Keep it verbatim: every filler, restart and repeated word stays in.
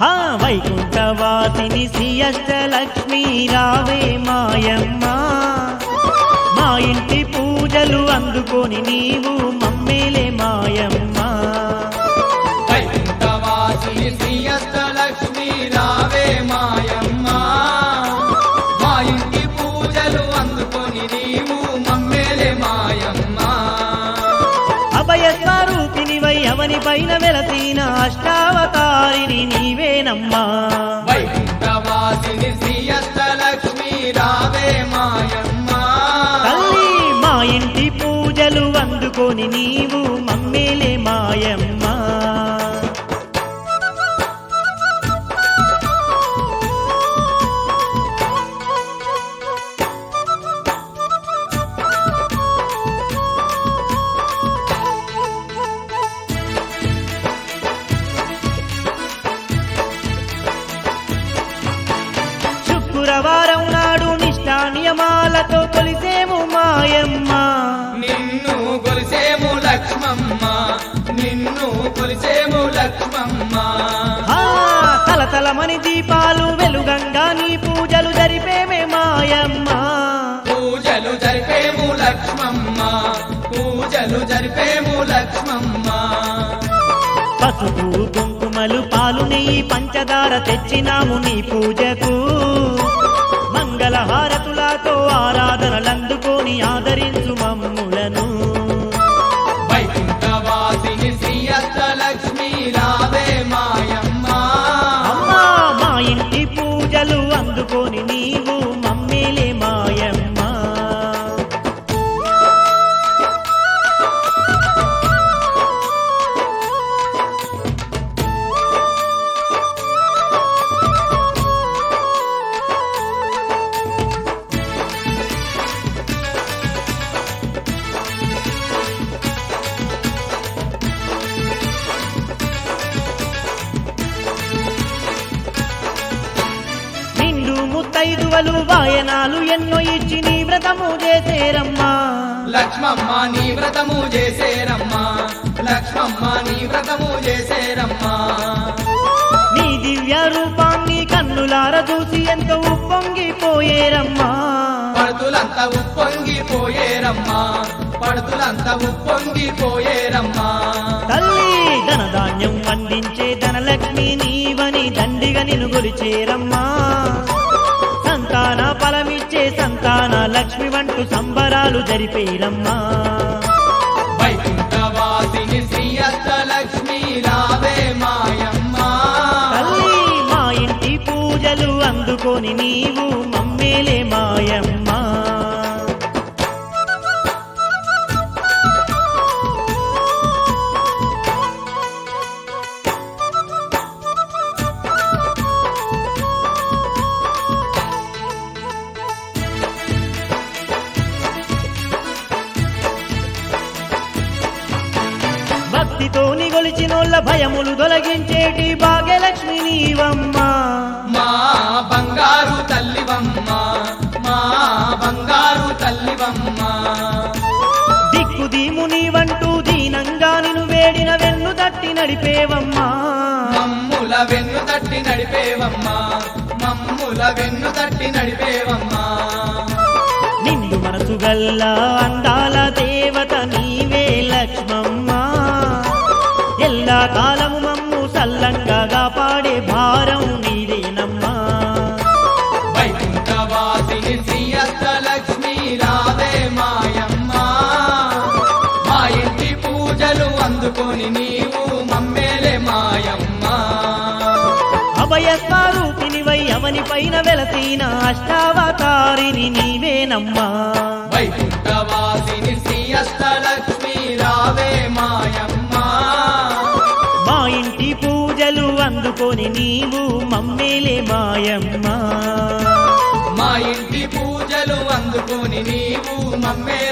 హా వైకుంఠవాసిని శ్రీ అష్టలక్ష్మి రావే మాయమ్మ మా ఇంటి పూజలు అందుకొని నీవు మమ్మేలే మాయమ్మ వైకుంఠవాసిని శ్రీ అష్టలక్ష్మి రావే మాయమ్మ మా ఇంటి పూజలు అందుకొని నీవు మమ్మేలే మాయమ్మ అభయ స్వరూపినివై అవని పైన వెలసిన అష్టావతారిని నీవేనమ్మా వైకుంఠవాసిని శ్రీ అష్టలక్ష్మి రావే మాయమ్మ తల్లి మా ఇంటి పూజలు అందుకొని నీవు మమ్మేలే మాయమ్మ శుక్రవారం నాడు నిష్ఠా నియమాలతో కొలిసేము మాయమ్మ నిన్ను కొలిసేము లక్ష్మమ్మ నిన్ను కొలిసేము లక్ష్మమ్మ ఆ తలతలమని దీపాలు వెలుగంగా నీ పూజలు జరిపేమే మాయమ్మ పూజలు జరిపేము లక్ష్మమ్మ పూజలు జరిపేము లక్ష్మమ్మ పసుపు కుంకుమలు పాలు నెయ్యి పంచదార తెచ్చినాము నీ పూజకు మంగళహారతులతో ఆరాధనలందుకొని ఆదరించు మమ్ములను వైకుంఠవాసిని శ్రీ అష్టలక్ష్మి రావే మాయమ్మ అమ్మా మా ఇంటి పూజలు అందుకొని నీవు మమ్మేలే మాయమ్మ నిండు ముత్తైదువలు వాయనాలు ఎన్నో ఇచ్చి నీ వ్రతము చేసేరమ్మా లక్ష్మమ్మ నీ వ్రతము చేసేరమ్మా లక్ష్మమ్మ నీ వ్రతము చేసేరమ్మా నీ దివ్య రూపాన్ని కన్నులార చూసి ఎంతో ఉప్పొంగిపోయేరమ్మా పడుతులంతా ఉప్పొంగిపోయేరమ్మా పడుతులంతా ఉప్పొంగిపోయేరమ్మా తల్లి ధనధాన్యం పండించే ధనలక్ష్మి నీవని దండిగా నిన్ను గొలిచేరమ్మా సంతాన ఫలమిచ్చే సంతాన లక్ష్మి వంటూ సంబరాలు జరిపేరమ్మా వైకుంఠవాసిని శ్రీ అష్టలక్ష్మి రావే మాయమ్మ తల్లి మా ఇంటి పూజలు అందుకొని నీవు మమ్మేలే మాయమ్మ భక్తితోని గొలిచినోళ్ళ భయములు తొలగించేటి భాగ్యలక్ష్మి నీవమ్మా మా బంగారు తల్లివమ్మ మా బంగారు తల్లివమ్మ దిక్కు దీము నీవంటూ దీనంగా నిన్ను వేడిన వెన్ను తట్టి నడిపేవమ్మా మమ్ముల వెన్ను తట్టి నడిపేవమ్మా మమ్ముల వెన్ను తట్టి నడిపేవమ్మా నిండు మనసు గల్ల అందాల దేవత నీవే లక్ష్మమ్మ ఎల్లా కాలము మమ్ము సల్లంగా కాపాడే భారం నీదేనమ్మా వైకుంఠవాసిని శ్రీ అష్టలక్ష్మి రావే మాయమ్మ మా ఇంటి పూజలు అందుకొని నీవు మమ్మేలే మాయమ్మ అభయ స్వరూపినివై అవని పైన వెలసిన అష్టావతారిని నీవేనమ్మా వైకుంఠవాసిని శ్రీ అష్టలక్ష్మి రావే మాయమ్మ మా ఇంటి పూజలు అందుకొని నీవు మమ్మేలే మాయమ్మ మా ఇంటి పూజలు అందుకొని నీవు మమ్మేలే